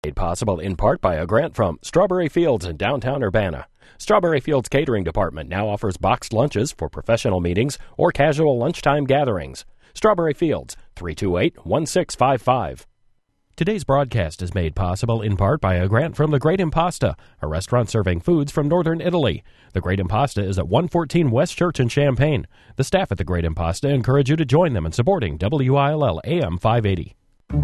Made possible in part by a grant from Strawberry Fields in downtown Urbana. Strawberry Fields Catering Department now offers boxed lunches for professional meetings or casual lunchtime gatherings. Strawberry Fields, 328-1655. Today's broadcast is made possible in part by a grant from The Great Impasta, a restaurant serving foods from northern Italy. The Great Impasta is at 114 West Church in Champaign. The staff at The Great Impasta encourage you to join them in supporting WILL AM 580.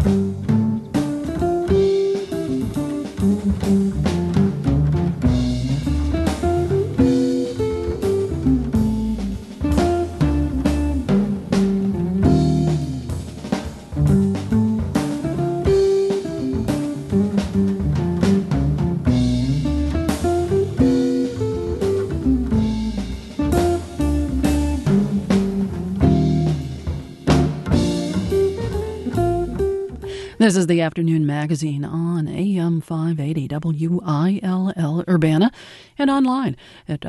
This is the Afternoon Magazine on AM 580 WILL Urbana and online at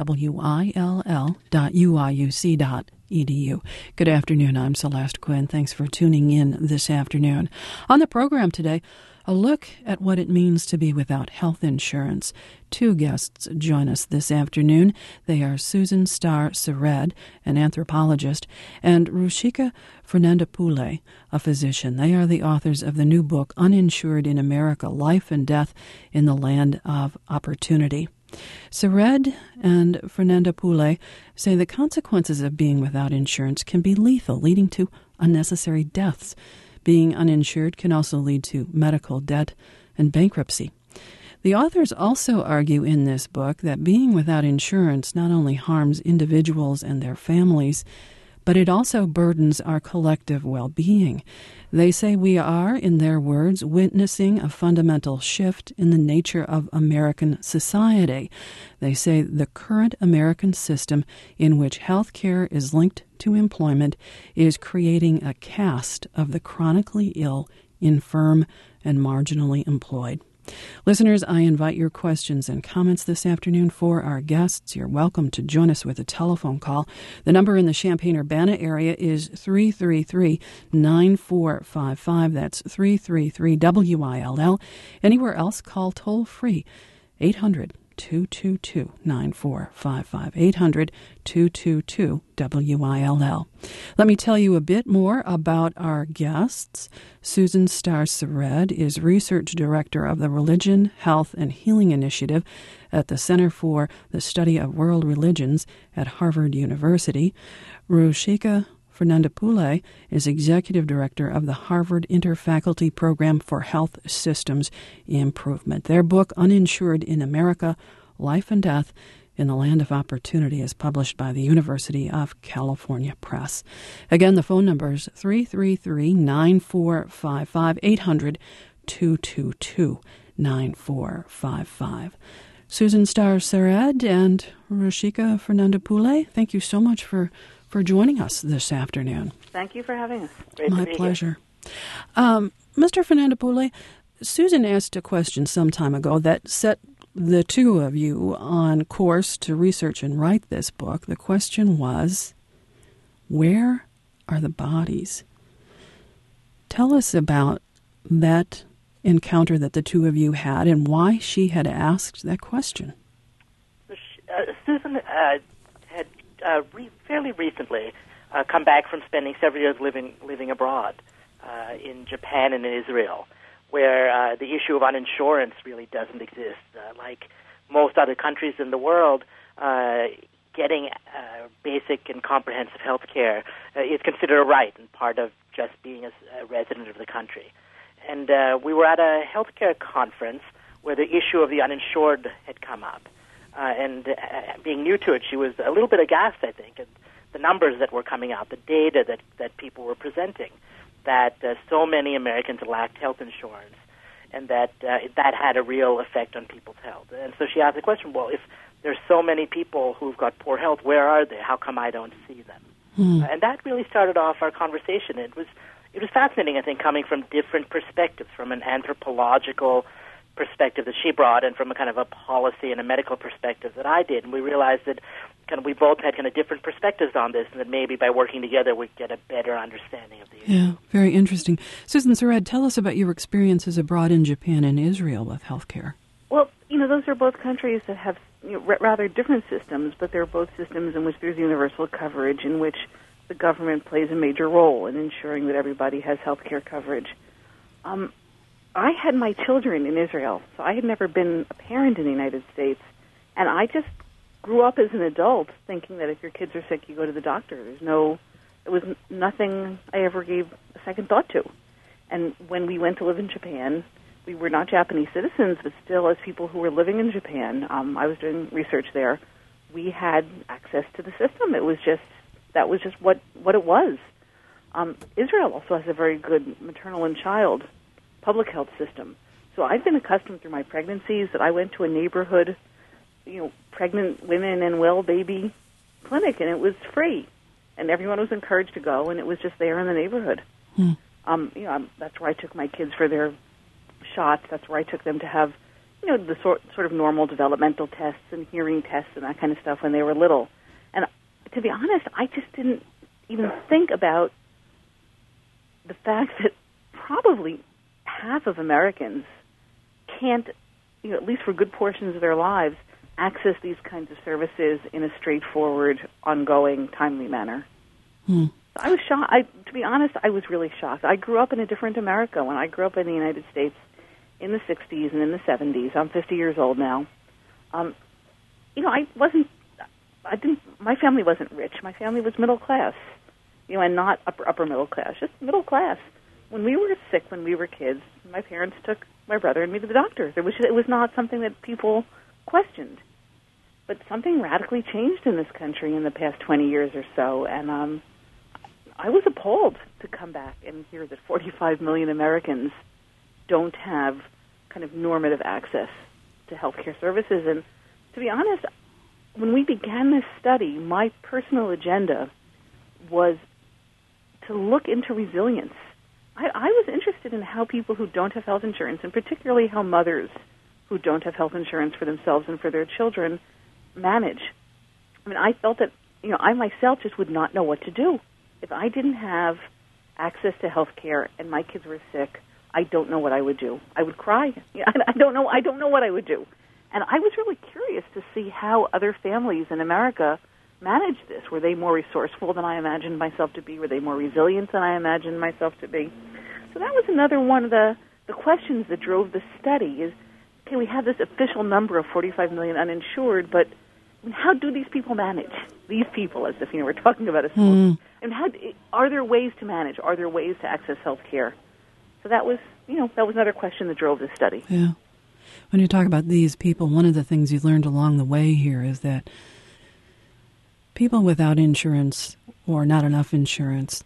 will.uiuc.edu. Good afternoon. I'm Celeste Quinn. Thanks for tuning in this afternoon. On the program today, a look at what it means to be without health insurance. Two guests join us this afternoon. They are Susan Starr-Sered, an anthropologist, and Ruchika Fernandopulle, a physician. They are the authors of the new book, Uninsured in America, Life and Death in the Land of Opportunity. Sered and Fernandopulle say the consequences of being without insurance can be lethal, leading to unnecessary deaths. Being uninsured can also lead to medical debt and bankruptcy. The authors also argue in this book that being without insurance not only harms individuals and their families, but it also burdens our collective well-being. They say we are, in their words, witnessing a fundamental shift in the nature of American society. They say the current American system in which health care is linked to employment is creating a caste of the chronically ill, infirm, and marginally employed. Listeners, I invite your questions and comments this afternoon for our guests. You're welcome to join us with a telephone call. The number in the Champaign-Urbana area is 333-9455. That's 333-WILL. Anywhere else, call toll-free, 800-222-9455, 800-222-WILL. Let me tell you a bit more about our guests. Susan Starr-Sered is Research Director of the Religion, Health, and Healing Initiative at the Center for the Study of World Religions at Harvard University. Ruchika Fernandopulle is Executive Director of the Harvard Interfaculty Program for Health Systems Improvement. Their book, Uninsured in America, Life and Death in the Land of Opportunity, is published by the University of California Press. Again, the phone number is 333-9455, 800-222-9455. Susan Starr-Sered and Ruchika Fernandopulle, thank you so much for joining us this afternoon. Thank you for having us. Great My to be pleasure. Mr. Fernandopulle, Susan asked a question some time ago that set the two of you on course to research and write this book. The question was, where are the bodies? Tell us about that encounter that the two of you had and why she had asked that question. Susan had fairly recently come back from spending several years living abroad in Japan and in Israel, where the issue of uninsurance really doesn't exist. Like most other countries in the world, getting basic and comprehensive health care is considered a right and part of just being a resident of the country. And we were at a healthcare conference where the issue of the uninsured had come up. And being new to it, she was a little bit aghast, I think, at the numbers that were coming out, the data that people were presenting, that so many Americans lacked health insurance, and that had a real effect on people's health. And so she asked the question, well, if there's so many people who've got poor health, where are they? How come I don't see them? And that really started off our conversation. It was fascinating, I think, coming from different perspectives, from an anthropological perspective that she brought and from a kind of a policy and a medical perspective that I did. And we realized that we both had kind of different perspectives on this, and that maybe by working together we'd get a better understanding of the issue. Yeah, very interesting. Susan Surratt, tell us about your experiences abroad in Japan and Israel with healthcare. Well, those are both countries that have rather different systems, but they're both systems in which there's universal coverage, in which the government plays a major role in ensuring that everybody has health care coverage. I had my children in Israel, so I had never been a parent in the United States, and I just grew up as an adult thinking that if your kids are sick, you go to the doctor. It was nothing I ever gave a second thought to. And when we went to live in Japan, we were not Japanese citizens, but still, as people who were living in Japan, I was doing research there, we had access to the system. That was just what it was. Israel also has a very good maternal and child public health system. So I've been accustomed through my pregnancies that I went to a neighborhood, pregnant women and well baby clinic, and it was free, and everyone was encouraged to go, and it was just there in the neighborhood. That's where I took my kids for their shots. That's where I took them to have, the sort of normal developmental tests and hearing tests and that kind of stuff when they were little. And to be honest, I just didn't even think about the fact that probably half of Americans can't, at least for good portions of their lives, access these kinds of services in a straightforward, ongoing, timely manner. I was shocked. To be honest, I was really shocked. I grew up in a different America. When I grew up in the United States in the 60s and in the 70s, I'm 50 years old now. My family wasn't rich. My family was middle class, and not upper middle class, just middle class. When we were sick when we were kids, my parents took my brother and me to the doctor. It was not something that people questioned. But something radically changed in this country in the past 20 years or so, and I was appalled to come back and hear that 45 million Americans don't have kind of normative access to healthcare services. And to be honest, when we began this study, my personal agenda was to look into resilience. I was interested in how people who don't have health insurance, and particularly how mothers who don't have health insurance for themselves and for their children, manage. I mean, I felt that, I myself just would not know what to do. If I didn't have access to health care and my kids were sick, I don't know what I would do. I would cry. I don't know what I would do. And I was really curious to see how other families in America managed this. Were they more resourceful than I imagined myself to be? Were they more resilient than I imagined myself to be? So that was another one of the questions that drove the study is, okay, we have this official number of 45 million uninsured, but how do these people manage? These people, as if we're talking about a small. And are there ways to manage? Are there ways to access health care? So that was another question that drove this study. Yeah. When you talk about these people, one of the things you learned along the way here is that people without insurance or not enough insurance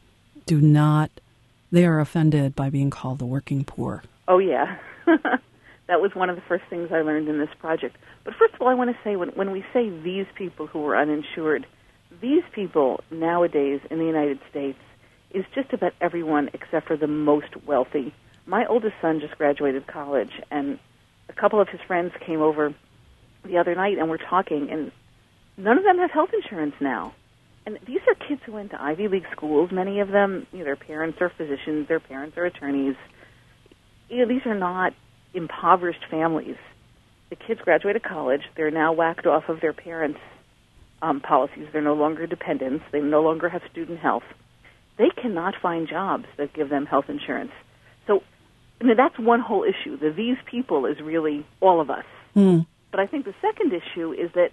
they are offended by being called the working poor. Oh, yeah. That was one of the first things I learned in this project. But first of all, I want to say, when we say these people who are uninsured, these people nowadays in the United States is just about everyone except for the most wealthy. My oldest son just graduated college, and a couple of his friends came over the other night and were talking, and none of them have health insurance now. And these are kids who went to Ivy League schools. Many of them, their parents are physicians, their parents are attorneys. These are not impoverished families. The kids graduated college. They're now whacked off of their parents' policies. They're no longer dependents. They no longer have student health. They cannot find jobs that give them health insurance. So that's one whole issue. These people is really all of us. But I think the second issue is that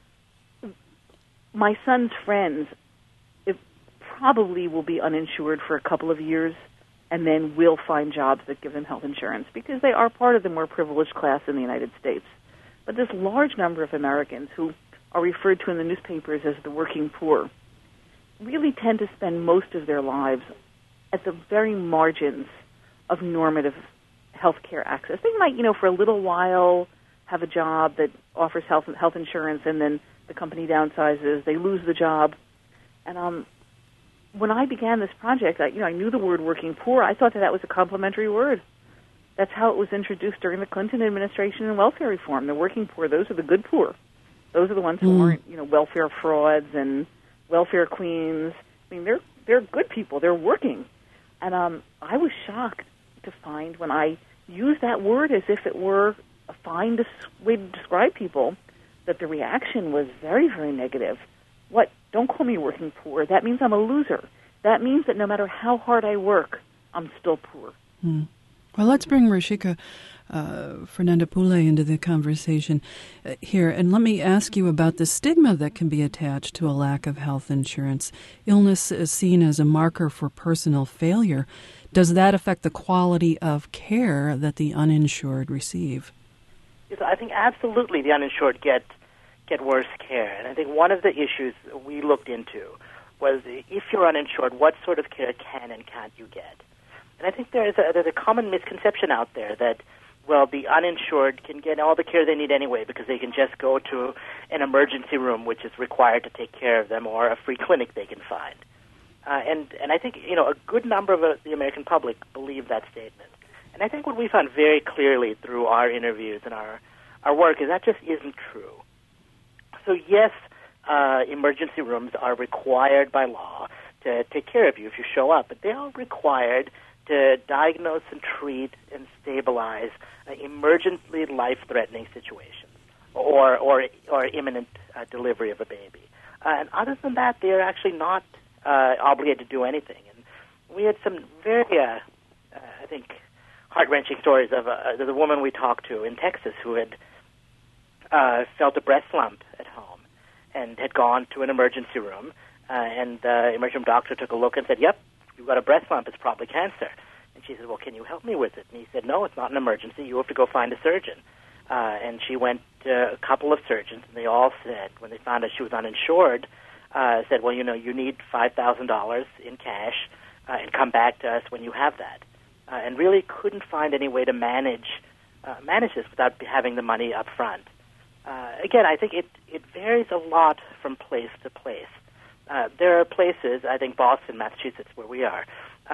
my son's friends probably will be uninsured for a couple of years and then will find jobs that give them health insurance because they are part of the more privileged class in the United States. But this large number of Americans who are referred to in the newspapers as the working poor really tend to spend most of their lives at the very margins of normative health care access. They might, for a little while have a job that offers health insurance, and then the company downsizes, they lose the job. And when I began this project, I knew the word working poor. I thought that was a complimentary word. That's how it was introduced during the Clinton administration and welfare reform. The working poor, those are the good poor. Those are the ones who aren't, welfare frauds and welfare queens. I mean, they're good people. They're working. And I was shocked to find when I used that word as if it were a fine way to describe people, that the reaction was very, very negative. What? Don't call me working poor. That means I'm a loser. That means that no matter how hard I work, I'm still poor. Well, let's bring Rashika Fernandopulle into the conversation here. And let me ask you about the stigma that can be attached to a lack of health insurance. Illness is seen as a marker for personal failure. Does that affect the quality of care that the uninsured receive? Yes, I think absolutely the uninsured get worse care. And I think one of the issues we looked into was, if you're uninsured, what sort of care can and can't you get? And I think there's a common misconception out there that, well, the uninsured can get all the care they need anyway because they can just go to an emergency room, which is required to take care of them, or a free clinic they can find. And I think, a good number of the American public believe that statement. And I think what we found very clearly through our interviews and our work is that just isn't true. So yes, emergency rooms are required by law to take care of you if you show up, but they are required to diagnose and treat and stabilize emergently life-threatening situations or imminent delivery of a baby. And other than that, they are actually not obligated to do anything. And we had some very, I think, heart-wrenching stories of there's a woman we talked to in Texas who had felt a breast lump at home and had gone to an emergency room, and the emergency room doctor took a look and said, "Yep, you've got a breast lump, it's probably cancer." And she said, "Well, can you help me with it?" And he said, "No, it's not an emergency. You have to go find a surgeon." And she went to a couple of surgeons, and they all said, when they found out she was uninsured, said, "Well, you need $5,000 in cash, and come back to us when you have that." And really couldn't find any way to manage this without having the money up front. Again, I think it varies a lot from place to place. There are places, I think Boston, Massachusetts, where we are.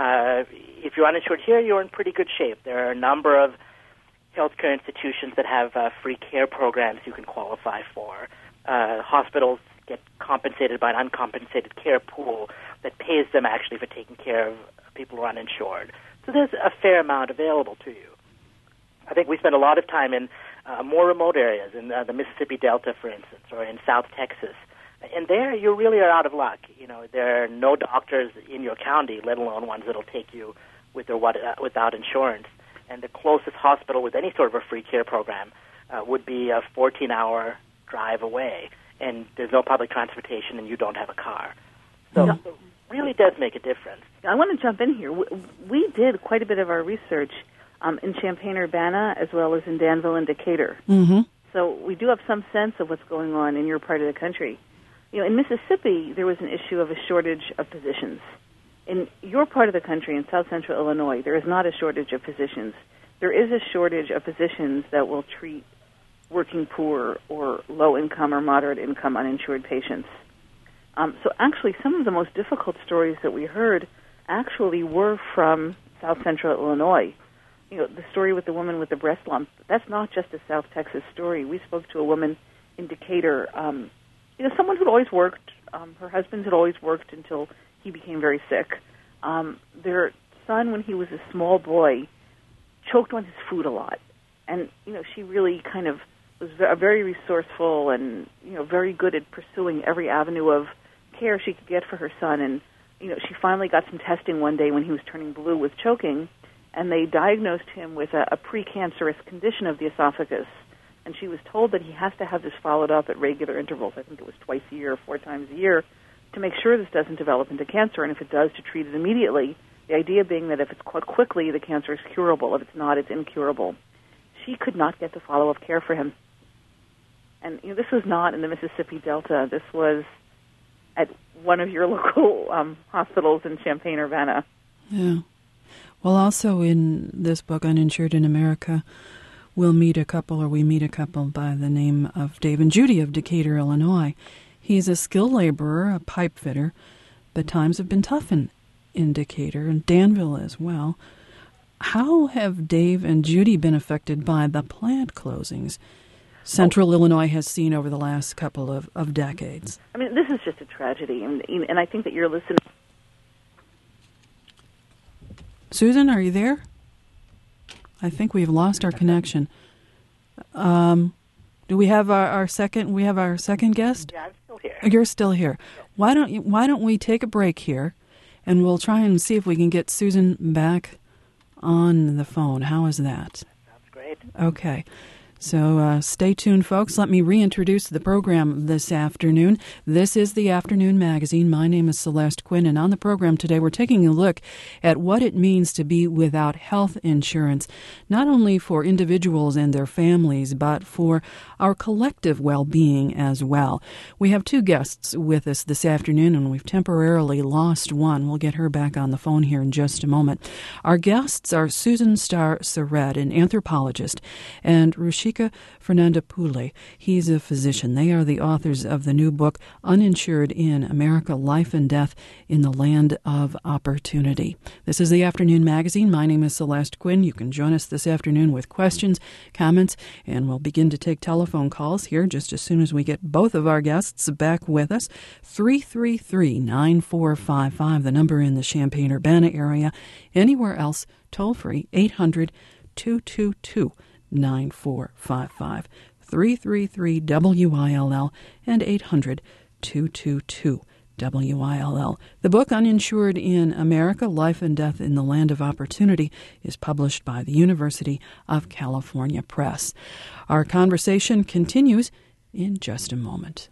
If you're uninsured here, you're in pretty good shape. There are a number of healthcare institutions that have free care programs you can qualify for. Hospitals get compensated by an uncompensated care pool that pays them actually for taking care of people who are uninsured. So there's a fair amount available to you. I think we spend a lot of time in more remote areas, in the Mississippi Delta, for instance, or in South Texas. And there you really are out of luck. There are no doctors in your county, let alone ones that will take you with or without insurance. And the closest hospital with any sort of a free care program would be a 14-hour drive away. And there's no public transportation, and you don't have a car. So it really does make a difference. I want to jump in here. We did quite a bit of our research in Champaign-Urbana as well as in Danville and Decatur. Mm-hmm. So we do have some sense of what's going on in your part of the country. In Mississippi, there was an issue of a shortage of physicians. In your part of the country, in South Central Illinois, there is not a shortage of physicians. There is a shortage of physicians that will treat working poor or low-income or moderate-income uninsured patients. So actually, some of the most difficult stories that we heard actually were from South Central Illinois. The story with the woman with the breast lump, that's not just a South Texas story. We spoke to a woman in Decatur, someone who'd always worked. Her husband had always worked until he became very sick. Their son, when he was a small boy, choked on his food a lot. And, she really kind of was very resourceful and, very good at pursuing every avenue of care she could get for her son. And, she finally got some testing one day when he was turning blue with choking, and they diagnosed him with a precancerous condition of the esophagus. And she was told that he has to have this followed up at regular intervals. I think it was twice a year, 4 times a year, to make sure this doesn't develop into cancer. And if it does, to treat it immediately. The idea being that if it's caught quickly, the cancer is curable. If it's not, it's incurable. She could not get the follow-up care for him. And this was not in the Mississippi Delta. This was at one of your local hospitals in Champaign-Urbana. Yeah. Well, also in this book, Uninsured in America, we meet a couple by the name of Dave and Judy of Decatur, Illinois. He's a skilled laborer, a pipe fitter, but times have been tough in Decatur and Danville as well. How have Dave and Judy been affected by the plant closings Central Illinois has seen over the last couple of decades? I mean, this is just a tragedy, and I think that you're listening. Susan, are you there? I think we've lost our connection. Do we have our second? We have our second guest. Yeah, I'm still here. You're still here. Why don't we take a break here, and we'll try and see if we can get Susan back on the phone. How is that? Sounds great. Okay. So stay tuned, folks. Let me reintroduce the program this afternoon. This is the Afternoon Magazine. My name is Celeste Quinn, and on the program today we're taking a look at what it means to be without health insurance, not only for individuals and their families, but for our collective well-being as well. We have two guests with us this afternoon, and we've temporarily lost one. We'll get her back on the phone here in just a moment. Our guests are Susan Starr-Surratt, an anthropologist, and Ruchika Fernandopulle. He's a physician. They are the authors of the new book, Uninsured in America, Life and Death in the Land of Opportunity. This is the Afternoon Magazine. My name is Celeste Quinn. You can join us this afternoon with questions, comments, and we'll begin to take telephone calls here just as soon as we get both of our guests back with us. 333-9455, the number in the Champaign-Urbana area. Anywhere else, toll free, 800-222-9455, 333-WILL, and 800-222-WILL. The book, Uninsured in America, Life and Death in the Land of Opportunity, is published by the University of California Press. Our conversation continues in just a moment.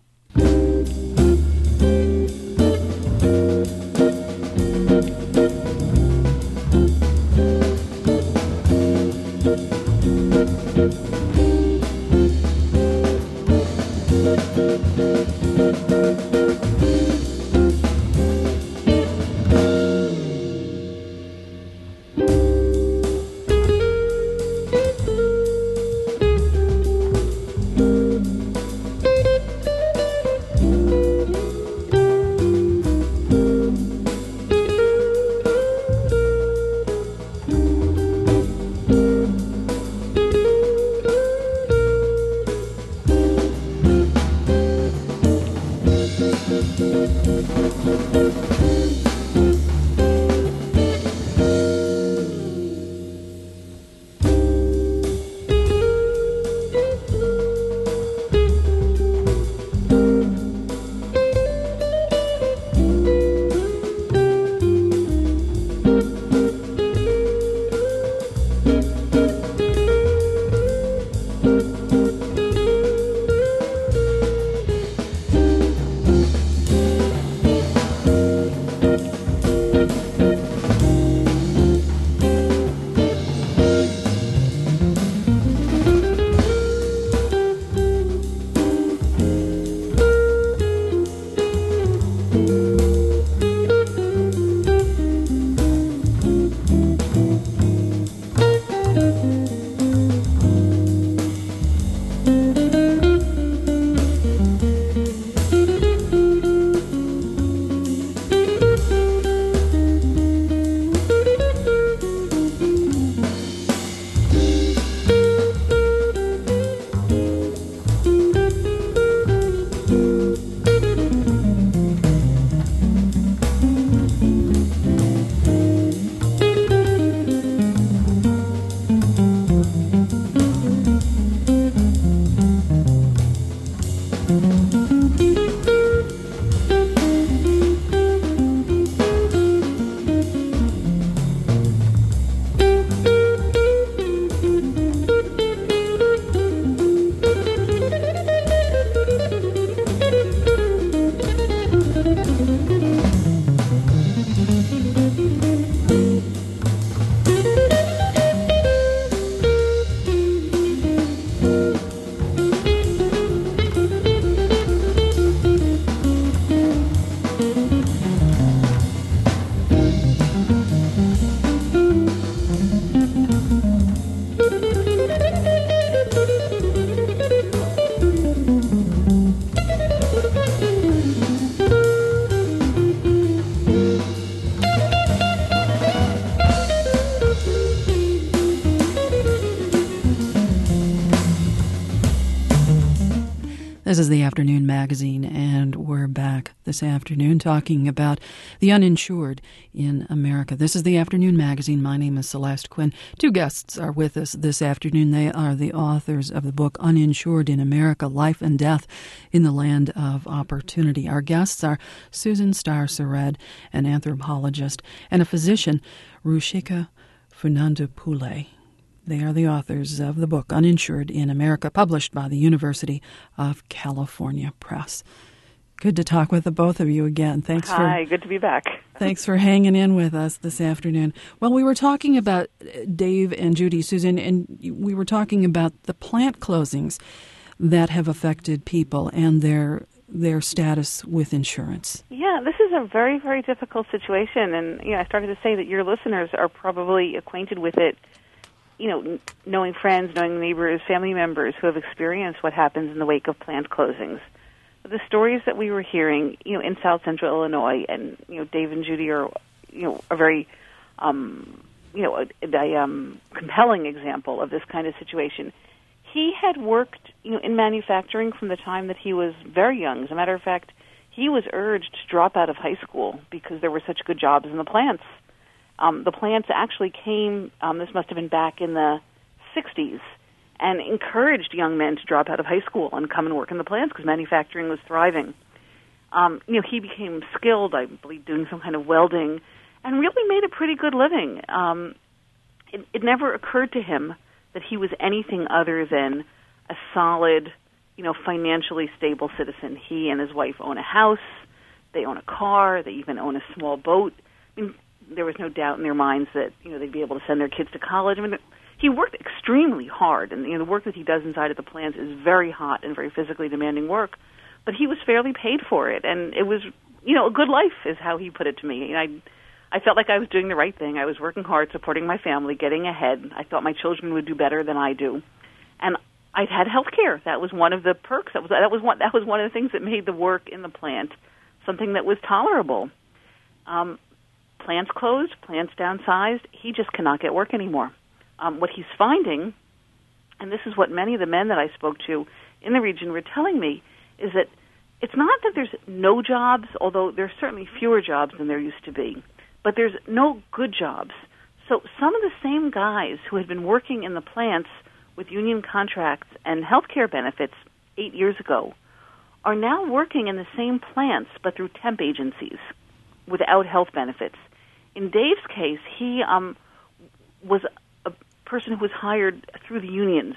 This is the Afternoon Magazine, and we're back this afternoon talking about the uninsured in America. This is the Afternoon Magazine. My name is Celeste Quinn. Two guests are with us this afternoon. They are the authors of the book Uninsured in America, Life and Death in the Land of Opportunity. Our guests are Susan Starr-Sered, an anthropologist, and a physician, Ruchika Fernandopulle. They are the authors of the book Uninsured in America, published by the University of California Press. Good to talk with the both of you again. Hi, good to be back. Thanks for hanging in with us this afternoon. Well, we were talking about Dave and Judy, Susan, and we were talking about the plant closings that have affected people and their status with insurance. Yeah, this is a very, very difficult situation, and I started to say that your listeners are probably acquainted with it. Knowing friends, knowing neighbors, family members who have experienced what happens in the wake of plant closings. The stories that we were hearing, in South Central Illinois, and Dave and Judy are, a very, compelling example of this kind of situation. He had worked, in manufacturing from the time that he was very young. As a matter of fact, he was urged to drop out of high school because there were such good jobs in the plants. The plants actually came, this must have been back in the 60s, and encouraged young men to drop out of high school and come and work in the plants because manufacturing was thriving. He became skilled, I believe, doing some kind of welding, and really made a pretty good living. It never occurred to him that he was anything other than a solid, financially stable citizen. He and his wife own a house, they own a car, they even own a small boat. There was no doubt in their minds that they'd be able to send their kids to college. He worked extremely hard, and the work that he does inside of the plants is very hot and very physically demanding work. But he was fairly paid for it, and it was a good life, is how he put it to me. I felt like I was doing the right thing. I was working hard, supporting my family, getting ahead. I thought my children would do better than I do, and I'd had health care. That was one of the perks. That was one of the things that made the work in the plant something that was tolerable. Plants closed, plants downsized. He just cannot get work anymore. What he's finding, and this is what many of the men that I spoke to in the region were telling me, is that it's not that there's no jobs, although there's certainly fewer jobs than there used to be, but there's no good jobs. So some of the same guys who had been working in the plants with union contracts and health care benefits 8 years ago are now working in the same plants but through temp agencies without health benefits. In Dave's case, he was a person who was hired through the union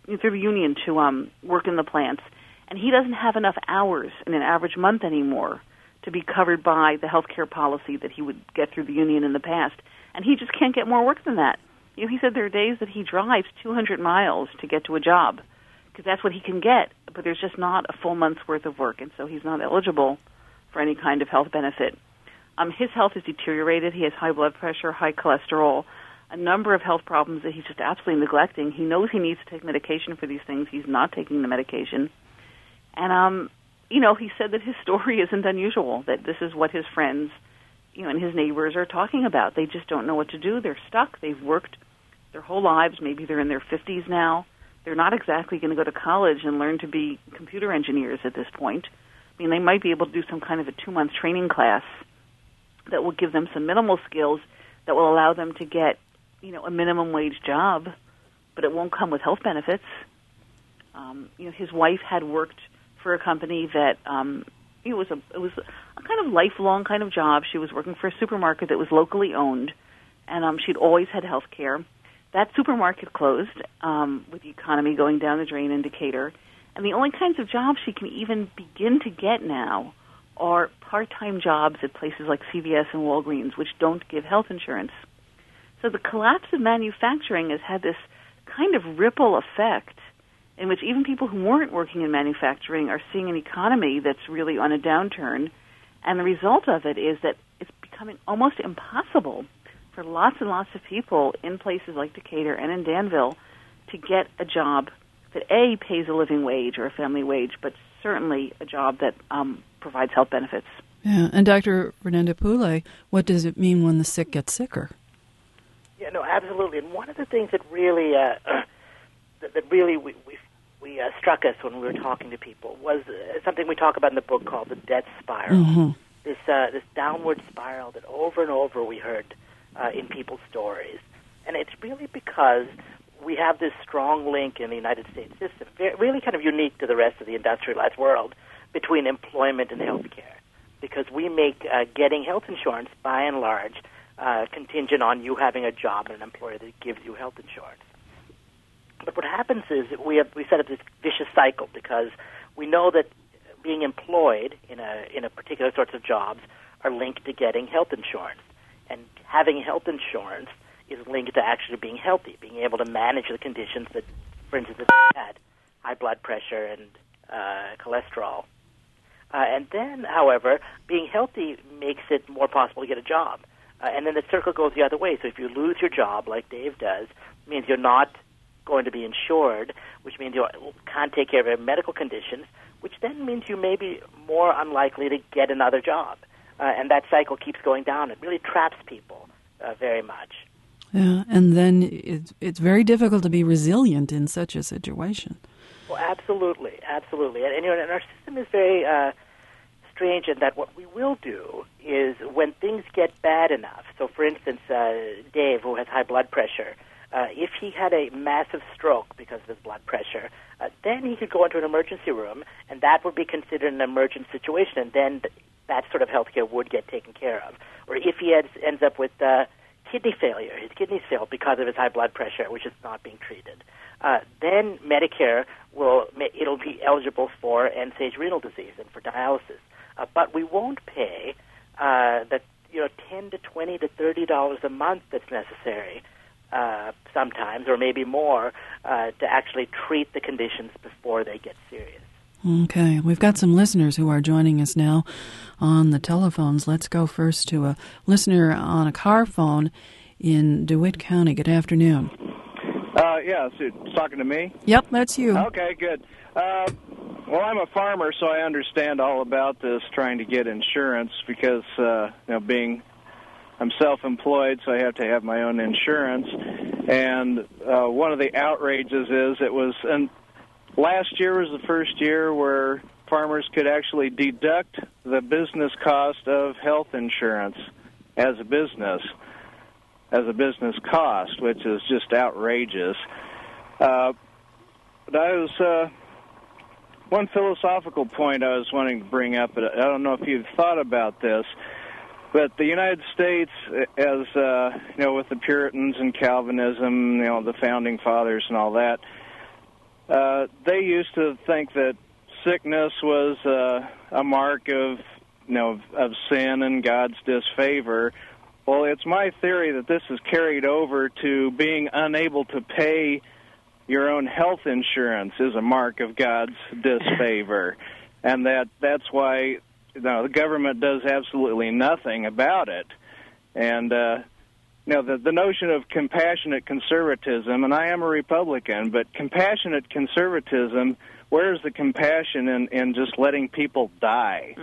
to work in the plants, and he doesn't have enough hours in an average month anymore to be covered by the health care policy that he would get through the union in the past, and he just can't get more work than that. He said there are days that he drives 200 miles to get to a job because that's what he can get, but there's just not a full month's worth of work, and so he's not eligible for any kind of health benefit. His health has deteriorated. He has high blood pressure, high cholesterol, a number of health problems that he's just absolutely neglecting. He knows he needs to take medication for these things. He's not taking the medication. And, he said that his story isn't unusual, that this is what his friends, and his neighbors are talking about. They just don't know what to do. They're stuck. They've worked their whole lives. Maybe they're in their 50s now. They're not exactly going to go to college and learn to be computer engineers at this point. They might be able to do some kind of a 2-month training class that will give them some minimal skills that will allow them to get, a minimum wage job, but it won't come with health benefits. His wife had worked for a company that it was a kind of lifelong kind of job. She was working for a supermarket that was locally owned, and she'd always had health care. That supermarket closed with the economy going down the drain in Decatur, and the only kinds of jobs she can even begin to get now are part-time jobs at places like CVS and Walgreens, which don't give health insurance. So the collapse of manufacturing has had this kind of ripple effect in which even people who weren't working in manufacturing are seeing an economy that's really on a downturn, and the result of it is that it's becoming almost impossible for lots and lots of people in places like Decatur and in Danville to get a job that, A, pays a living wage or a family wage, but certainly a job that provides health benefits. Yeah, and Dr. Fernandopulle, what does it mean when the sick get sicker? Yeah, no, absolutely. And one of the things that really we struck us when we were talking to people was something we talk about in the book called the death spiral. This downward spiral that over and over we heard in people's stories. And it's really because we have this strong link in the United States system, really kind of unique to the rest of the industrialized world, between employment and health care. Because we make getting health insurance, by and large, contingent on you having a job and an employer that gives you health insurance. But what happens is that we set up this vicious cycle because we know that being employed in a particular sorts of jobs are linked to getting health insurance. And having health insurance is linked to actually being healthy, being able to manage the conditions that, for instance, if you had high blood pressure and cholesterol. And then, however, being healthy makes it more possible to get a job. And then the circle goes the other way. So if you lose your job, like Dave does, it means you're not going to be insured, which means you can't take care of your medical conditions, which then means you may be more unlikely to get another job. And that cycle keeps going down. It really traps people very much. Yeah, and then it's very difficult to be resilient in such a situation. Well, absolutely. And our system is very strange in that what we will do is when things get bad enough, so for instance, Dave, who has high blood pressure, if he had a massive stroke because of his blood pressure, then he could go into an emergency room, and that would be considered an emergent situation, and then that sort of health care would get taken care of. Or if he ends up with kidney failure, his kidneys failed because of his high blood pressure, which is not being treated, then Medicare it'll be eligible for end-stage renal disease and for dialysis. But we won't pay the $10 to $20 to $30 a month that's necessary sometimes, or maybe more, to actually treat the conditions before they get serious. Okay, we've got some listeners who are joining us now on the telephones. Let's go first to a listener on a car phone in DeWitt County. Good afternoon. Yeah, so it's talking to me? Yep, that's you. Okay, good. Well, I'm a farmer, so I understand all about this, trying to get insurance, because I'm self-employed, so I have to have my own insurance. And one of the outrages is last year was the first year where farmers could actually deduct the business cost of health insurance as a business cost, which is just outrageous. But one philosophical point I was wanting to bring up, I don't know if you've thought about this, but the United States, as with the Puritans and Calvinism, the founding fathers and all that, they used to think that sickness was a mark of sin and God's disfavor. Well, it's my theory that this is carried over to being unable to pay your own health insurance is a mark of God's disfavor, and that's why the government does absolutely nothing about it. And the notion of compassionate conservatism, and I am a Republican, but compassionate conservatism, where's the compassion in just letting people die?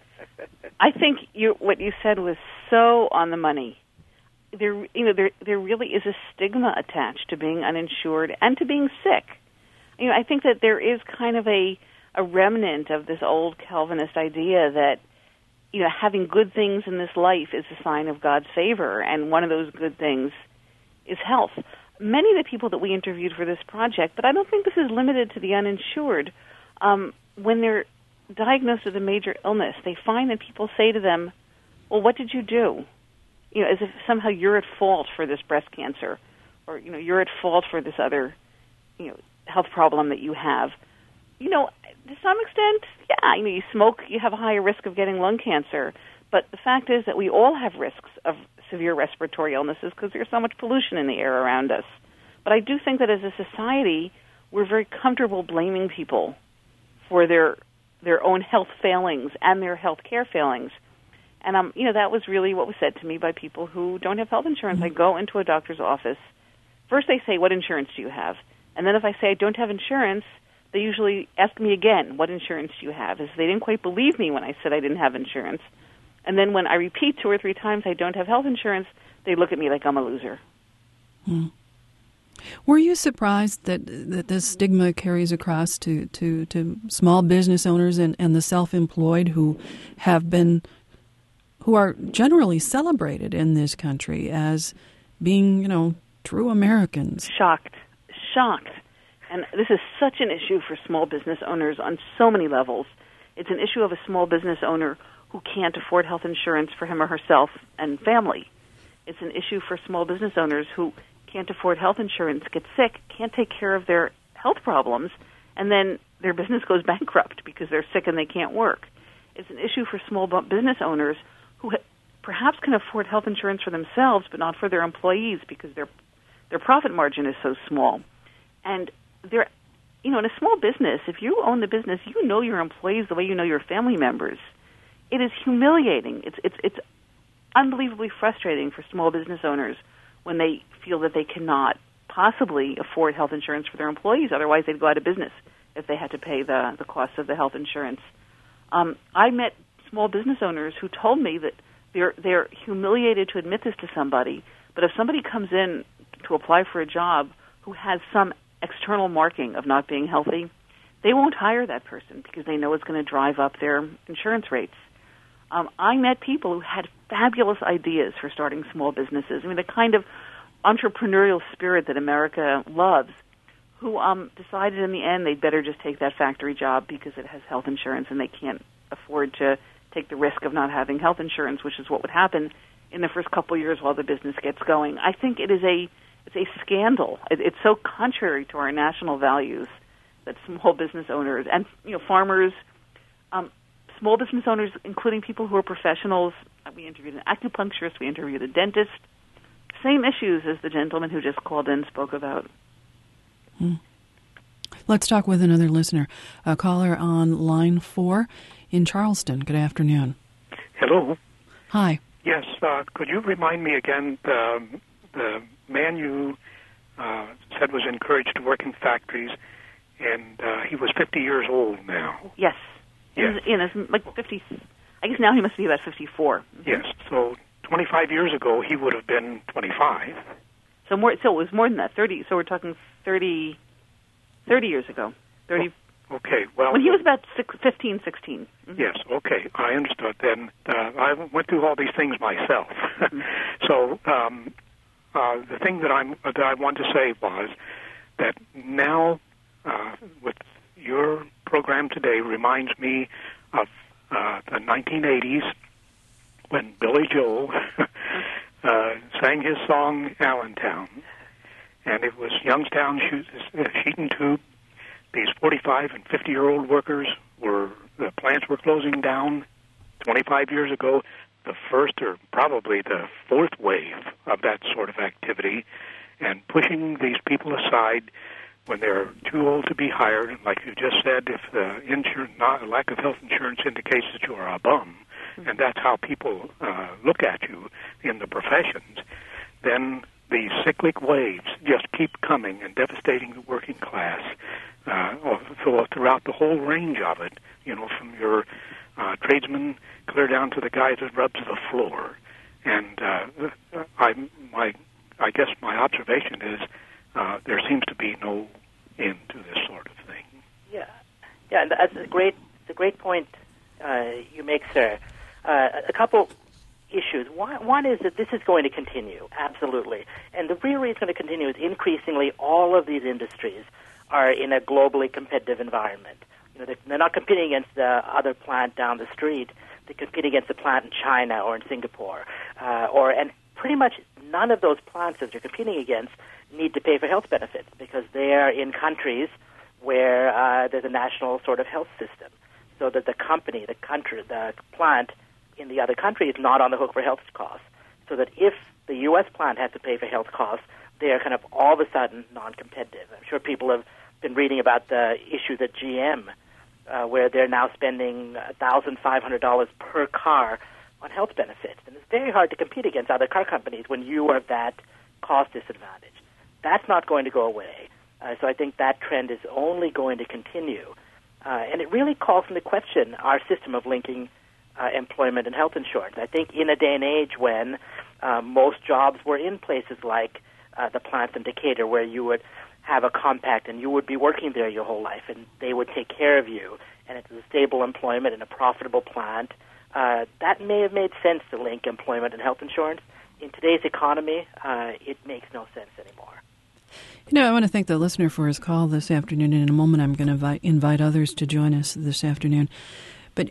I think what you said was so on the money. There really is a stigma attached to being uninsured and to being sick. I think that there is kind of a remnant of this old Calvinist idea that having good things in this life is a sign of God's favor, and one of those good things is health. Many of the people that we interviewed for this project, but I don't think this is limited to the uninsured, when they're diagnosed with a major illness, they find that people say to them, well, what did you do? As if somehow you're at fault for this breast cancer, or, you're at fault for this other, health problem that you have. To some extent, yeah, you smoke, you have a higher risk of getting lung cancer. But the fact is that we all have risks of severe respiratory illnesses because there's so much pollution in the air around us. But I do think that as a society, we're very comfortable blaming people for their own health failings and their health care failings. And, that was really what was said to me by people who don't have health insurance. I go into a doctor's office. First they say, what insurance do you have? And then if I say I don't have insurance, they usually ask me again, what insurance do you have? As they didn't quite believe me when I said I didn't have insurance. And then when I repeat 2 or 3 times I don't have health insurance, they look at me like I'm a loser. Were you surprised that this stigma carries across to small business owners and the self-employed who are generally celebrated in this country as being, true Americans? Shocked. And this is such an issue for small business owners on so many levels. It's an issue of a small business owner who can't afford health insurance for him or herself and family. It's an issue for small business owners who can't afford health insurance, get sick, can't take care of their health problems, and then their business goes bankrupt because they're sick and they can't work. It's an issue for small business owners who perhaps can afford health insurance for themselves but not for their employees because their profit margin is so small. And they're, in a small business, if you own the business, you know your employees the way you know your family members. It is humiliating. It's unbelievably frustrating for small business owners when they feel that they cannot possibly afford health insurance for their employees. Otherwise, they'd go out of business if they had to pay the cost of the health insurance. I met small business owners who told me that they're humiliated to admit this to somebody, but if somebody comes in to apply for a job who has some external marking of not being healthy, they won't hire that person because they know it's going to drive up their insurance rates. I met people who had fabulous ideas for starting small businesses. I mean, the kind of entrepreneurial spirit that America loves, who decided in the end they'd better just take that factory job because it has health insurance and they can't afford to take the risk of not having health insurance, which is what would happen in the first couple of years while the business gets going. I think it's a scandal. It's so contrary to our national values that small business owners and farmers, small business owners, including people who are professionals. We interviewed an acupuncturist. We interviewed a dentist. Same issues as the gentleman who just called in spoke about. Let's talk with another listener. A caller on line 4 in Charleston. Good afternoon. Hello. Hi. Yes. Could you remind me again the man you said was encouraged to work in factories, and he was 50 years old now? Yes. Yes. It's like 50. I guess now he must be about 54. Yes. So 25 years ago, he would have been 25. So it was more than that. 30. So we're talking 30 years ago. 30. Okay. Well, when he was about 15, 16. Mm-hmm. Yes. Okay. I understood. Then I went through all these things myself. Mm-hmm. So the thing that I wanted to say was that now with your program today reminds me of the 1980s when Billy Joel sang his song Allentown, and it was Youngstown Sheet and Tube. These 45 and 50-year-old workers the plants were closing down 25 years ago. The first or probably the fourth wave of that sort of activity, and pushing these people aside when they're too old to be hired. Like you just said, if the lack of health insurance indicates that you are a bum, and that's how people look at you in the professions, then the cyclic waves just keep coming and devastating the working class throughout the whole range of it, from your tradesman clear down to the guy that rubs the floor. And I guess my observation is there seems to be no end to this sort of thing. Yeah, that's a great point you make, sir. A couple issues. One is that this is going to continue, absolutely. And the real reason it's going to continue is increasingly all of these industries are in a globally competitive environment. They're not competing against the other plant down the street. They compete against the plant in China or in Singapore. And pretty much none of those plants that they're competing against need to pay for health benefits because they are in countries where there's a national sort of health system, so that the plant in the other country is not on the hook for health costs. So that if the U.S. plant has to pay for health costs, they are kind of all of a sudden non-competitive. I'm sure people have been reading about the issues at GM, where they're now spending $1,500 per car on health benefits. And it's very hard to compete against other car companies when you are that cost disadvantage. That's not going to go away. So I think that trend is only going to continue. And it really calls into question our system of linking employment and health insurance. I think in a day and age when most jobs were in places like the plants in Decatur, where you would have a compact and you would be working there your whole life, and they would take care of you, and it's a stable employment and a profitable plant. That may have made sense to link employment and health insurance. In today's economy, it makes no sense anymore. I want to thank the listener for his call this afternoon. In a moment, I'm going to invite others to join us this afternoon. But,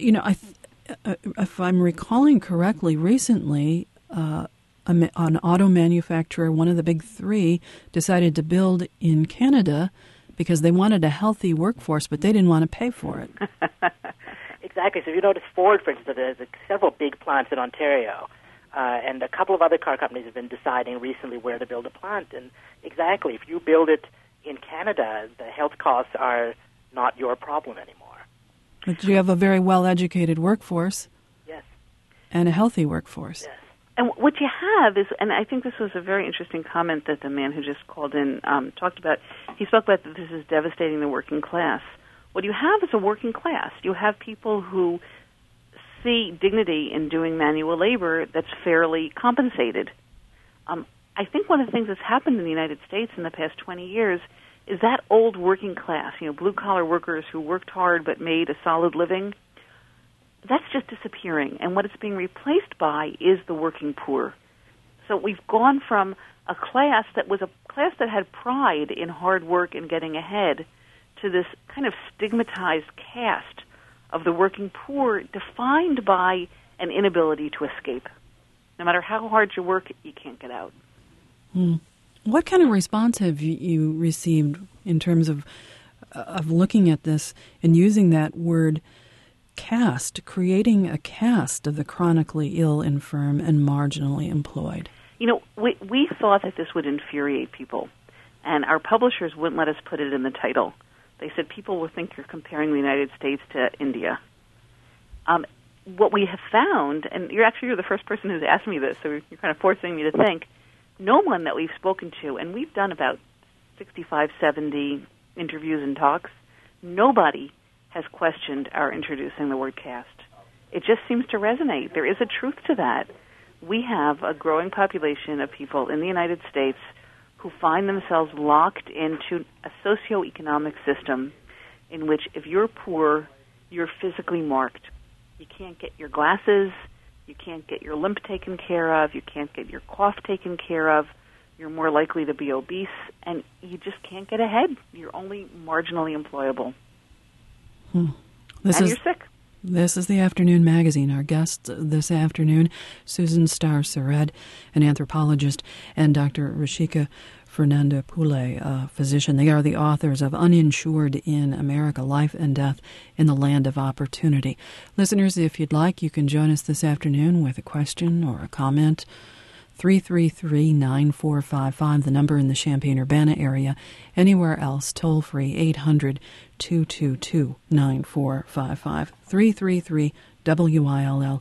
if I'm recalling correctly, recently, an auto manufacturer, one of the big three, decided to build in Canada because they wanted a healthy workforce, but they didn't want to pay for it. Exactly. So if you notice Ford, for instance, there's several big plants in Ontario, and a couple of other car companies have been deciding recently where to build a plant. And exactly, if you build it in Canada, the health costs are not your problem anymore. But you have a very well-educated workforce. Yes. And a healthy workforce. Yes. And what you have is, and I think this was a very interesting comment that the man who just called in talked about. He spoke about that this is devastating the working class. What you have is a working class. You have people who see dignity in doing manual labor that's fairly compensated. I think one of the things that's happened in the United States in the past 20 years is that old working class, blue-collar workers who worked hard but made a solid living, that's just disappearing. And what it's being replaced by is the working poor. So we've gone from a class that was a class that had pride in hard work and getting ahead to this kind of stigmatized caste of the working poor defined by an inability to escape. No matter how hard you work, you can't get out. What kind of response have you received in terms of looking at this and using that word caste, creating a caste of the chronically ill, infirm, and marginally employed? We thought that this would infuriate people, and our publishers wouldn't let us put it in the title. They said people will think you're comparing the United States to India. What we have found, and you're the first person who's asked me this, so you're kind of forcing me to think, no one that we've spoken to, and we've done about 65, 70 interviews and talks, nobody has questioned our introducing the word caste. It just seems to resonate. There is a truth to that. We have a growing population of people in the United States who find themselves locked into a socioeconomic system in which if you're poor, you're physically marked. You can't get your glasses, you can't get your limp taken care of, you can't get your cough taken care of, you're more likely to be obese, and you just can't get ahead. You're only marginally employable. You're sick. This is the Afternoon Magazine. Our guests this afternoon, Susan Starr-Sered, an anthropologist, and Dr. Ruchika Fernandopulle, a physician. They are the authors of Uninsured in America, Life and Death in the Land of Opportunity. Listeners, if you'd like, you can join us this afternoon with a question or a comment. 333-9455, the number in the Champaign-Urbana area. Anywhere else, toll-free, 800-222-9455. 333-WILL,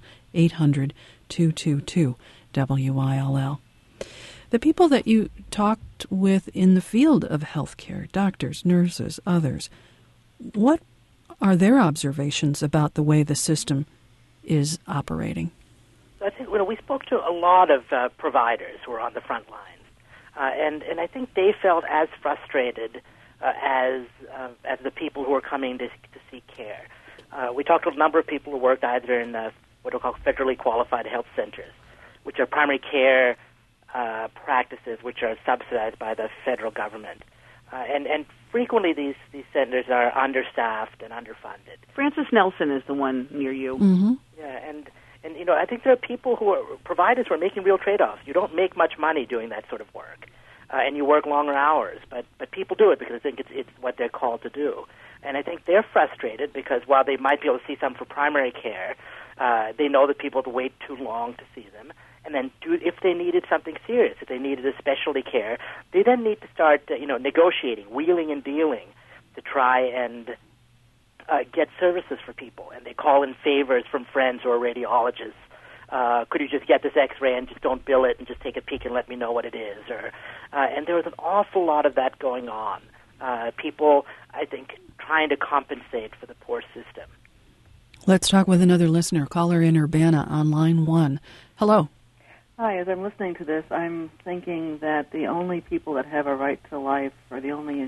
800-222-WILL. The people that you talked with in the field of healthcare, doctors, nurses, others, what are their observations about the way the system is operating? I think we spoke to a lot of providers who are on the front lines, and I think they felt as frustrated as the people who are coming to seek care. We talked to a number of people who worked either in what we call federally qualified health centers, which are primary care practices which are subsidized by the federal government. And frequently these centers are understaffed and underfunded. Francis Nelson is the one near you. Mm-hmm. Yeah, and I think there are people who are providers who are making real trade-offs. You don't make much money doing that sort of work, and you work longer hours, but people do it because I think it's what they're called to do. And I think they're frustrated because while they might be able to see some for primary care, they know that people have to wait too long to see them. And then if they needed something serious, if they needed a specialty care, they then need to start negotiating, wheeling and dealing to try and get services for people, and they call in favors from friends who are radiologists. Could you just get this X-ray and just don't bill it and just take a peek and let me know what it is? And there was an awful lot of that going on. People, I think, trying to compensate for the poor system. Let's talk with another listener. Caller in Urbana on line 1. Hello. Hi, as I'm listening to this, I'm thinking that the only people that have a right to life, or the only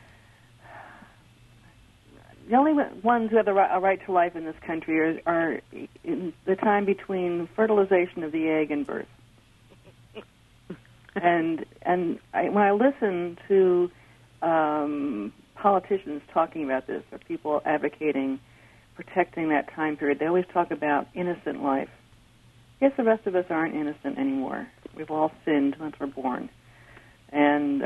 ones who have a right to life in this country are in the time between fertilization of the egg and birth. When I listen to politicians talking about this, or people advocating protecting that time period, they always talk about innocent life. Yes, the rest of us aren't innocent anymore. We've all sinned once we're born. And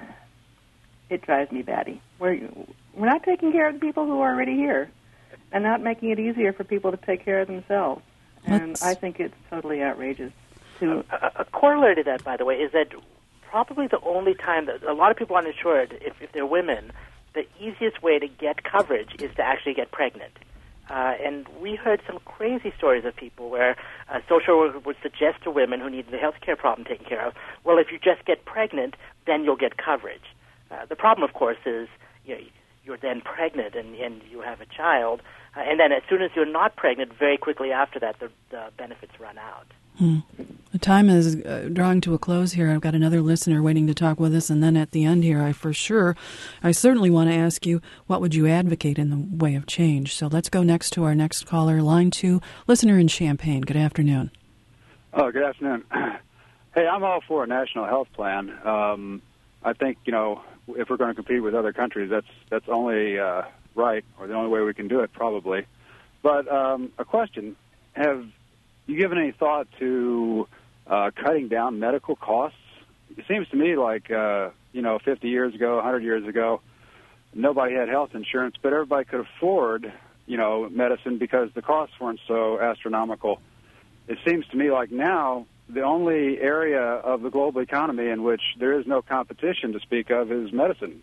it drives me batty. We're not taking care of the people who are already here and not making it easier for people to take care of themselves. And I think it's totally outrageous. A corollary to that, by the way, is that probably the only time that a lot of people are uninsured, if they're women, the easiest way to get coverage is to actually get pregnant. And we heard some crazy stories of people where a social worker would suggest to women who needed a health care problem taken care of, well, if you just get pregnant, then you'll get coverage. The problem, of course, is you're then pregnant and you have a child, and then as soon as you're not pregnant, very quickly after that, the benefits run out. The time is drawing to a close here. I've got another listener waiting to talk with us, and then at the end here, I certainly want to ask you, what would you advocate in the way of change? So let's go next to our next caller, line 2, listener in Champaign. Good afternoon. Oh, good afternoon. Hey, I'm all for a national health plan. I think, if we're going to compete with other countries, that's only right, or the only way we can do it, probably. But a question, have you given any thought to cutting down medical costs? It seems to me like, 50 years ago, 100 years ago, nobody had health insurance, but everybody could afford, medicine because the costs weren't so astronomical. It seems to me like now the only area of the global economy in which there is no competition to speak of is medicine.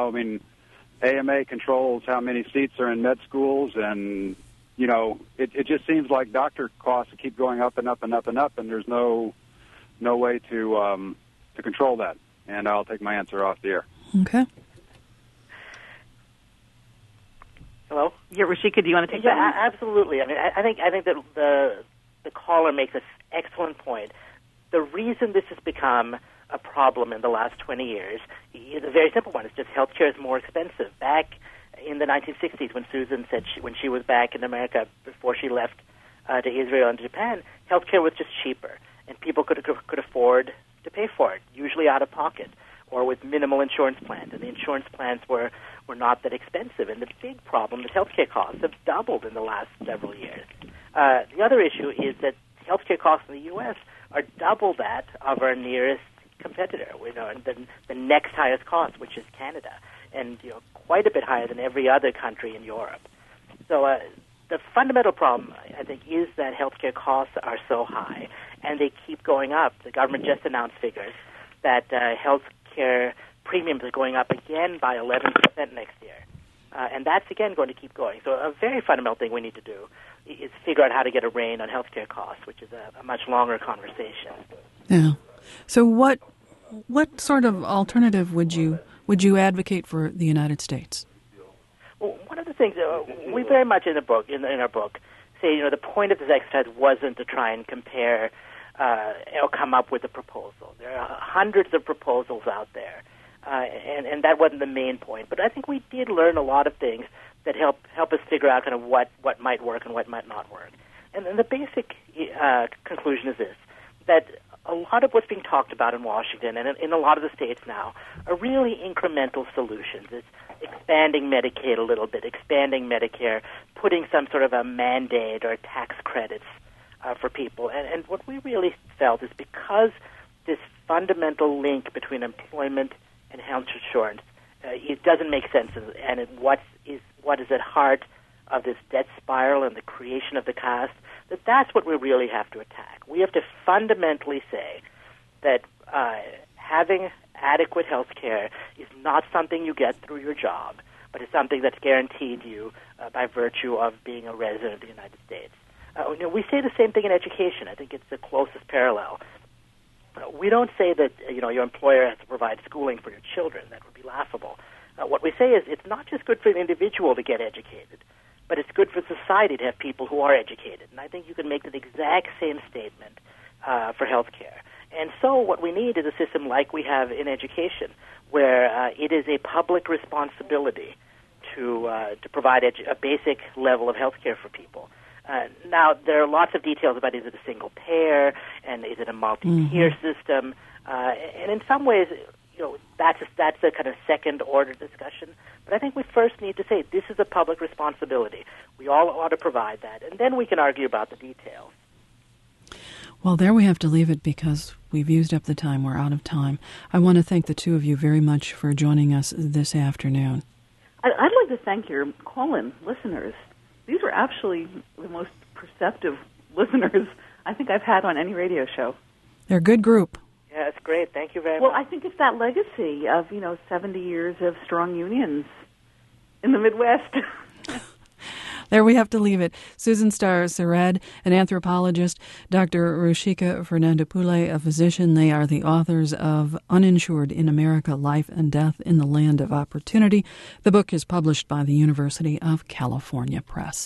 AMA controls how many seats are in med schools, and it just seems like doctor costs keep going up and up and up and up, and there's no way to control that. And I'll take my answer off the air. Okay. Hello? Yeah, Rashika, do you want to take that? Yeah, absolutely. I mean, I think that the caller makes an excellent point. The reason this has become a problem in the last 20 years is a very simple one. It's just healthcare is more expensive. Back in the 1960s, when Susan said when she was back in America before she left to Israel and Japan, healthcare was just cheaper, and people could afford to pay for it, usually out of pocket or with minimal insurance plans. And the insurance plans were not that expensive. And the big problem is healthcare costs have doubled in the last several years. The other issue is that healthcare costs in the U.S. are double that of our nearest competitor, and the next highest cost, which is Canada, and quite a bit higher than every other country in Europe. So the fundamental problem, I think, is that healthcare costs are so high, and they keep going up. The government just announced figures that healthcare premiums are going up again by 11% next year. And that's, again, going to keep going. So a very fundamental thing we need to do is figure out how to get a rein on healthcare costs, which is a much longer conversation. Yeah. So what sort of alternative would you advocate for the United States? Well, one of the things we very much in our book say, the point of this exercise wasn't to try and compare or come up with a proposal. There are hundreds of proposals out there. And that wasn't the main point. But I think we did learn a lot of things that help us figure out kind of what might work and what might not work. And the basic conclusion is this, that a lot of what's being talked about in Washington and in a lot of the states now are really incremental solutions. It's expanding Medicaid a little bit, expanding Medicare, putting some sort of a mandate or tax credits for people. And what we really felt is because this fundamental link between employment and health insurance, it doesn't make sense. And what is at heart of this debt spiral and the creation of the caste, that's what we really have to attack. We have to fundamentally say that having adequate health care is not something you get through your job, but it's something that's guaranteed you by virtue of being a resident of the United States. We say the same thing in education. I think it's the closest parallel. We don't say that your employer has to provide schooling for your children. That would be laughable. What we say is it's not just good for the individual to get educated, but it's good for society to have people who are educated. And I think you can make the exact same statement for health care. And so what we need is a system like we have in education, where it is a public responsibility to provide a basic level of health care for people. Now, there are lots of details about is it a single payer and is it a multi-tier system, and in some ways, that's a kind of second-order discussion. But I think we first need to say this is a public responsibility. We all ought to provide that, and then we can argue about the details. Well, there we have to leave it because we've used up the time. We're out of time. I want to thank the two of you very much for joining us this afternoon. I'd like to thank your call-in listeners. These were actually the most perceptive listeners I think I've had on any radio show. They're a good group. Yeah, it's great. Thank you very Well, much. I think it's that legacy of, 70 years of strong unions in the Midwest. There we have to leave it. Susan Starr-Sered, an anthropologist, Dr. Ruchika Fernandopulle, a physician. They are the authors of Uninsured in America, Life and Death in the Land of Opportunity. The book is published by the University of California Press.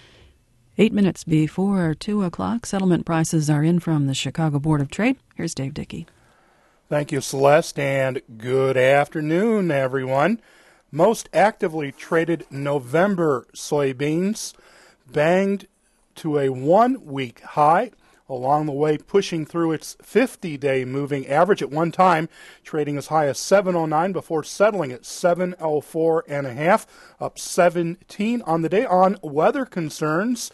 8 minutes before 2 o'clock, settlement prices are in from the Chicago Board of Trade. Here's Dave Dickey. Thank you, Celeste, and good afternoon, everyone. Most actively traded November soybeans banged to a one-week high, along the way pushing through its 50-day moving average at one time, trading as high as 709 before settling at 704.5, up 17 on the day on weather concerns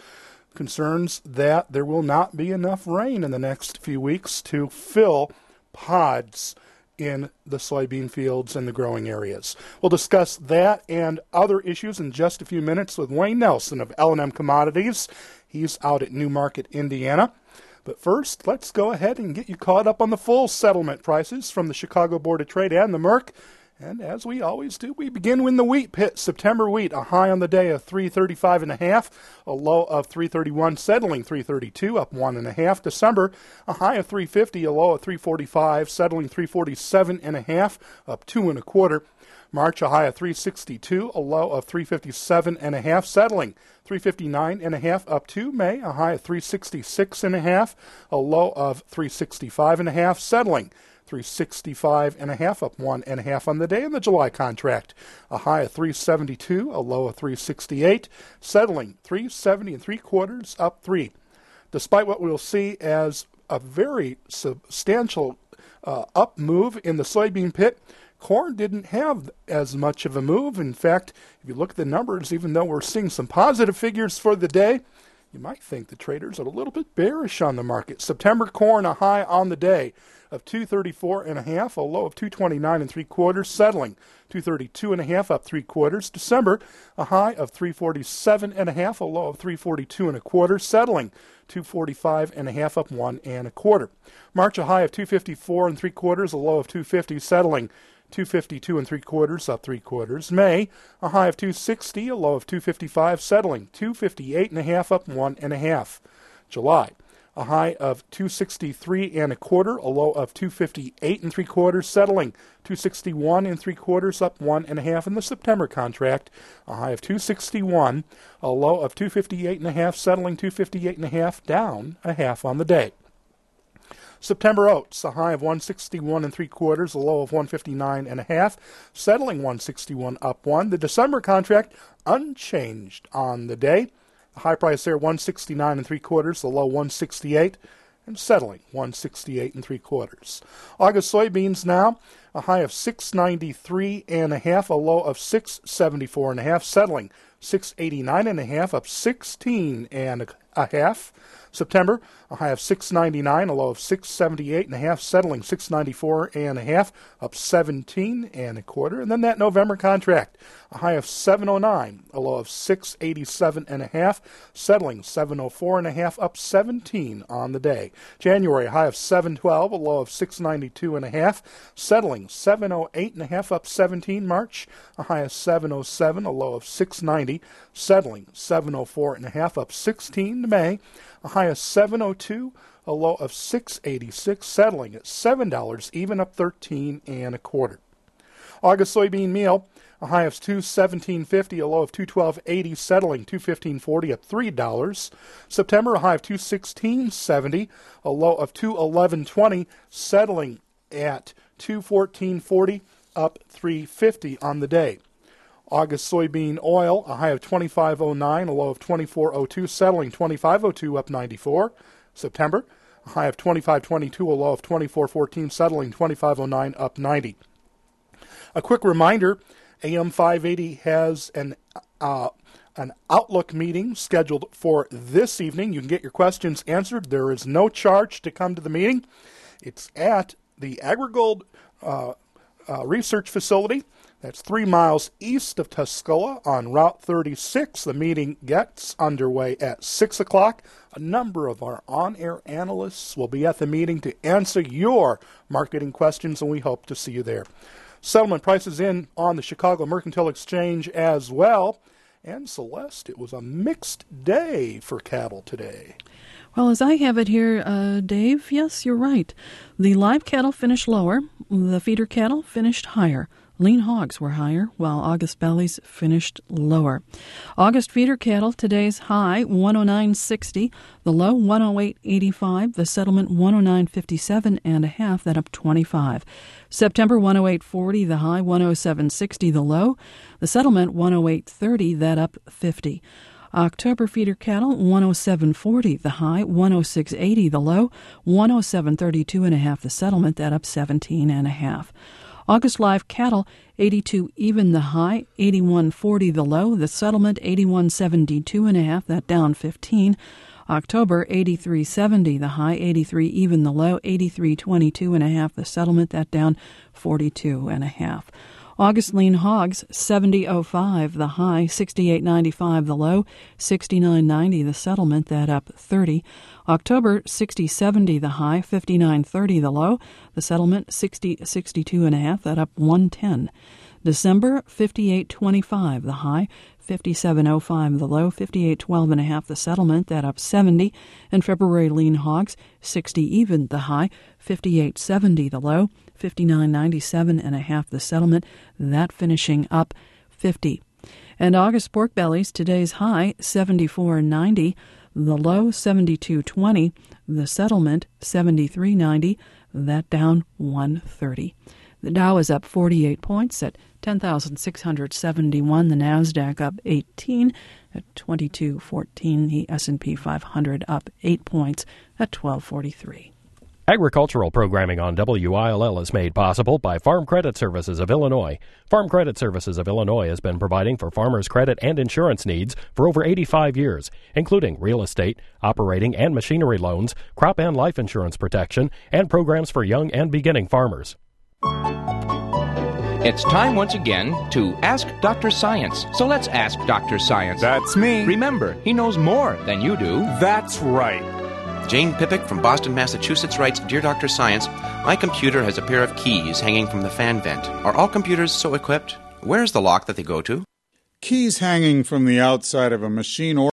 that there will not be enough rain in the next few weeks to fill pods in the soybean fields and the growing areas. We'll discuss that and other issues in just a few minutes with Wayne Nelson of L&M Commodities. He's out at Newmarket, Indiana. But first, let's go ahead and get you caught up on the full settlement prices from the Chicago Board of Trade and the Merck. And as we always do, we begin with the wheat pit. September wheat, a high on the day of 335.5, a low of 331, settling 332, up 1.5. December, a high of 350, a low of 345, settling 347.5, up 2.25. March, a high of 362, a low of 357.5, settling 359.5, up 2. May, a high of 366.5, a low of 365.5, settling 365.5, up 1.5 on the day. In the July contract, a high of 372, a low of 368, settling 370.75, up 3. Despite what we'll see as a very substantial up move in the soybean pit, corn didn't have as much of a move. In fact, if you look at the numbers, even though we're seeing some positive figures for the day, you might think the traders are a little bit bearish on the market. September corn, a high on the day of 234.5, a low of 229.75, settling 232.5, up 3/4. December, a high of 347.5, a low of 342.25, settling 245.5, up 1.25. March, a high of 254.75, a low of 250, settling 252.75, up 3/4. May, a high of 260, a low of 255, settling 258.5, up 1.5. July, a high of 263.25, a low of 258.75, settling 261.75, up 1.5. In the September contract, a high of 261, a low of 258.5, settling 258.5, down 0.5 on the day. September oats, a high of 161.75, a low of 159.5, settling 161, up 1. The December contract, unchanged on the day. The high price there, 169.75, the low 168, and settling 168.75. August soybeans now, a high of 693.5, a low of 674.5, settling 689.5, up 16.5. September, a high of 699, a low of 678.5, settling 694.5, up 17.25. And then that November contract, a high of 709, a low of 687.5, settling 704.5, up 17 on the day. January, a high of 712, a low of 692.5, settling 708.5, up 17. March, a high of 707, a low of 690, settling 704.5, up 16. May, a high of 702, a low of 686, settling at $7 even, up 13.25. August soybean meal, a high of $217.50, a low of $212.80, settling $215.40 up $3. September, a high of $216.70, a low of $211.20, settling at $214.40 up $3.50 on the day. August soybean oil, a high of $25.09, a low of $24.02, settling $25.02 up 94. September, a high of $25.22, a low of $24.14, settling $25.09 up 90. A quick reminder, AM 580 has an Outlook meeting scheduled for this evening. You can get your questions answered. There is no charge to come to the meeting. It's at the AgriGold Research Facility. That's 3 miles east of Tuscola on Route 36. The meeting gets underway at 6 o'clock. A number of our on-air analysts will be at the meeting to answer your marketing questions, and we hope to see you there. Settlement prices in on the Chicago Mercantile Exchange as well. And Celeste, it was a mixed day for cattle today. Well, as I have it here, Dave, yes, you're right. The live cattle finished lower. The feeder cattle finished higher. Lean hogs were higher, while August bellies finished lower. August feeder cattle, today's high, 109.60. The low, 108.85. The settlement, 109.57 and a half. That up 25. September, 108.40. The high, 107.60. The low. The settlement, 108.30. That up 50. October feeder cattle, 107.40 the high, 106.80 the low, 107.32 and a half the settlement, that up 17 and a half. August live cattle, 82 even the high, 81.40 the low, the settlement 81.72 and a half, that down 15. October 83.70 the high, 83 even the low, 83.22 and a half the settlement, that down 42 and a half. August lean hogs, 70.05 the high, 68.95 the low, 69.90 the settlement, that up 30. October, 60.70 the high, 59.30 the low, the settlement 60.62 and a half, that up 110. December, 58.25 the high, 57.05 the low, 58.12 and a half the settlement, that up 70. And February lean hogs, 60 even the high, 58.70 the low, 59.97 and a half the settlement, that finishing up 50. And August pork bellies, today's high 74.90, the low 72.20, the settlement 73.90, that down 130. The Dow is up 48 points at 10,671. The Nasdaq up 18 at 22.14. The S&P 500 up 8 points at 12.43. Agricultural programming on WILL is made possible by Farm Credit Services of Illinois. Farm Credit Services of Illinois has been providing for farmers' credit and insurance needs for over 85 years, including real estate, operating and machinery loans, crop and life insurance protection, and programs for young and beginning farmers. It's time once again to Ask Dr. Science. So let's ask Dr. Science. That's me. Remember, he knows more than you do. That's right. Jane Pippick from Boston, Massachusetts writes, Dear Dr. Science, my computer has a pair of keys hanging from the fan vent. Are all computers so equipped? Where's the lock that they go to? Keys hanging from the outside of a machine or